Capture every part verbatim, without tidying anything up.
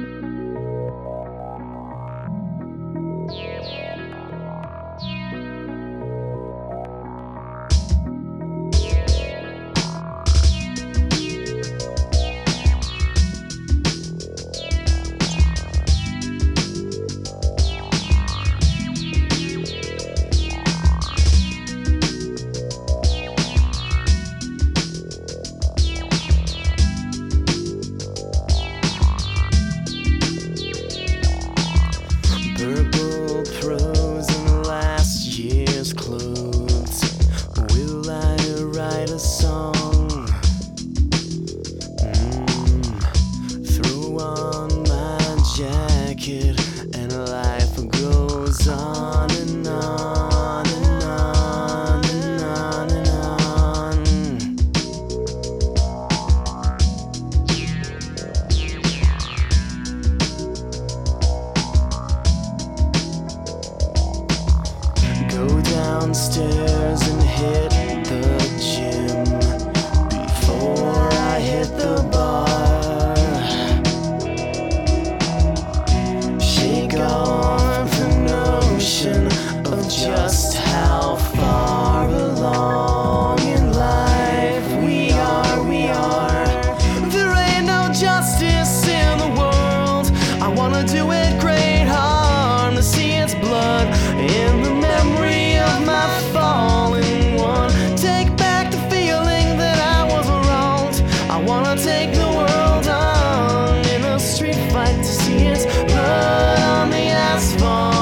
Purple prose in last year's clothes. Will I write a song? Mm. Throw on my jacket and life goes on and on and on and on and on. Go downstairs and hit the gym before I hit the bar. Shake off the notion of just how far along in life we are, we are. There ain't no justice in the world. I wanna do it great harm to see its blood in the memory of my falling one. Take back the feeling that I was wronged. I wanna take the world on in a street fight to see its blood on the asphalt.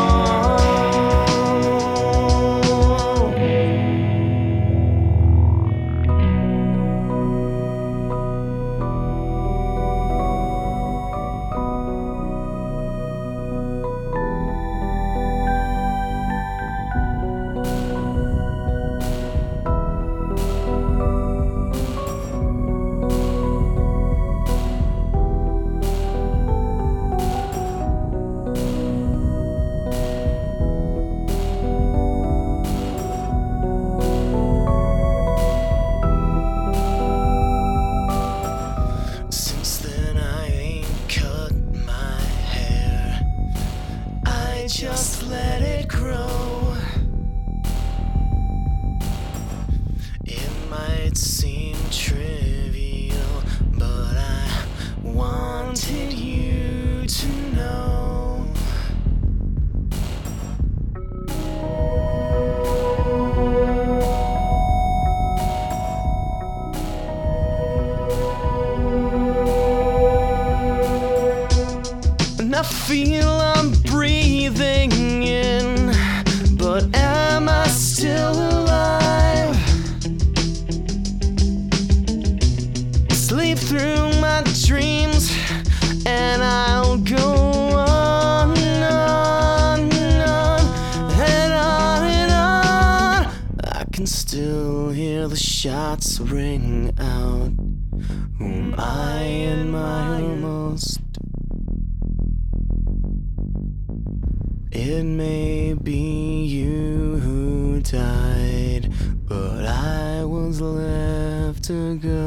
Since then I ain't cut my hair, I just let it grow. It might seem trivial, but I wanted you to know. And I feel I'm breathing in, but am I still alive? Sleep through my dreams and I'll go on and on and on and on and on. I can still hear the shots ring out. Whom I admire most. It may be you who died, but I was left to go.